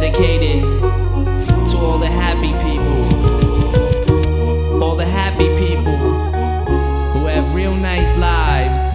dedicated to all the happy people. All the happy people who have real nice lives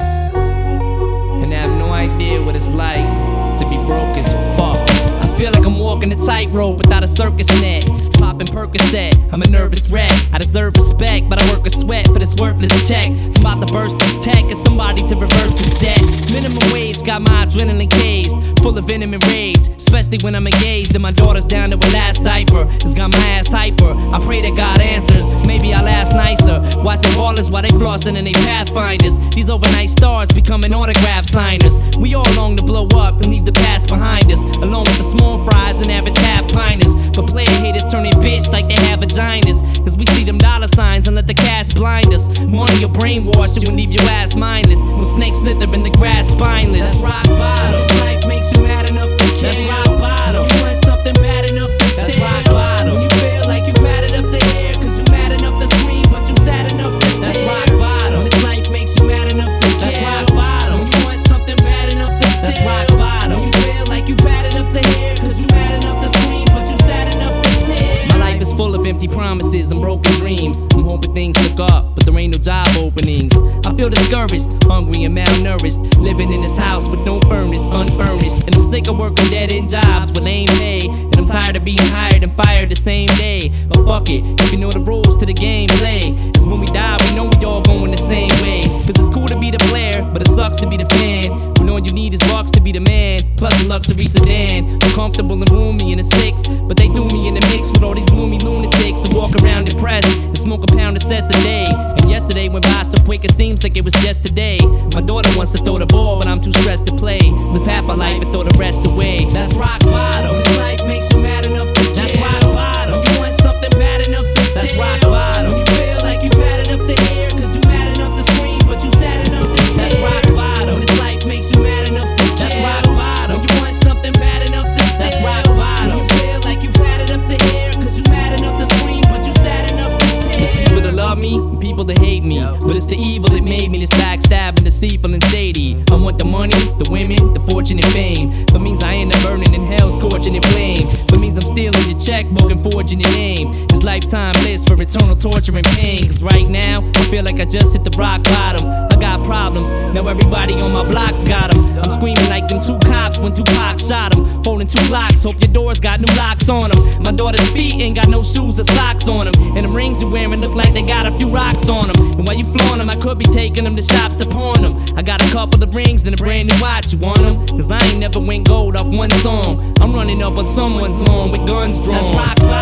and have no idea what it's like to be broke as fuck. I feel like I'm walking a tightrope without a circus net. Popping Percocet, I'm a nervous wreck. I deserve respect, but I work a sweat for this worthless check. I'm about to burst this tech and somebody to reverse this debt. Minimum wage got my adrenaline caged, full of venom and rage, especially when I'm engaged and my daughter's down to her last diaper. It's got my ass hyper. I pray that God answers. Maybe I'll ask nicer. Watching ballers while they flossing in they pathfinders. These overnight stars becoming autograph signers. We all long to blow up and leave the past behind us, along with the small fries and average half pinters. But player haters turning bitch like they have vaginas, cause we see them dollar signs and let the cash blind us. Money your brainwash, it will leave your ass mindless. When snakes slither in the grass spineless. That's rock bottom. This life makes you mad enough to care. That's rock bottom. You want something bad enough to stay. That's rock bottom. When you feel like you've had it up to here, cause you mad enough to scream, but you sad enough to tear. That's rock bottom. This life makes you mad enough to care. That's rock bottom. When you want something bad enough to stay. That's rock bottom. When you feel like you've had it up to here, cause you mad enough to scream, but you sad enough to tear. My life is full of empty promises and broken dreams. I'm hoping things look up, but there ain't no job openings. I feel discouraged, hungry and malnourished, living in this house with no furnace, unfurnished. And I'm sick of working dead-end jobs with lame pay, and I'm tired of being hired and fired the same day. But fuck it, if you know the rules to the game, play. Cause when we die, we know we all going the same way. Cause it's cool to be the player, but it sucks to be the fan. When all you need is bucks to be the man, plus a luxury sedan. I'm comfortable and roomy in a six, but they threw me in the mix with all these gloomy lunatics that walk around depressed and smoke a pound of cess a day. And yesterday went by so quick it seems like it was just today. My daughter wants to throw the ball, but I'm too stressed to play. Live half my life and throw the rest away. That's rock bottom. This life makes you mad enough to care. That's rock bottom. You want something bad enough to stay. That's rock bottom. You feel like you've had it up to here, cause you mad enough to scream, but you sad enough to tear. That's rock bottom. This life makes you mad enough to care. That's rock bottom. You want something bad enough to stay. That's rock bottom. You feel like you've had it up to here, cause you mad enough to scream, but you sad enough to tear. There's people that love me and people that hate me, but it's the evil that made me this backstabbing, deceitful and shady. I want the money, the women, the fortune and fame. That means I end up burning in hell, scorching in flame. That means I'm stealing your checkbook and forging your name. It's lifetime bliss for eternal torture and pain. Cause right now, I feel like I just hit the rock bottom. I got problems, now everybody on my block's got them. I'm screaming like them two cops when Tupac shot them. Holding two blocks, hope your doors got new locks on them. My daughter's feet ain't got no shoes or socks on them. And the rings you're wearing look like they got a few rocks on them. And while you flaunt them, I could be taking them to shops to pawn them. I got a couple of rings and a brand new watch, you want them? Cause I ain't never went gold off one song. I'm running up on someone's lawn with guns drawn. That's rock bottom.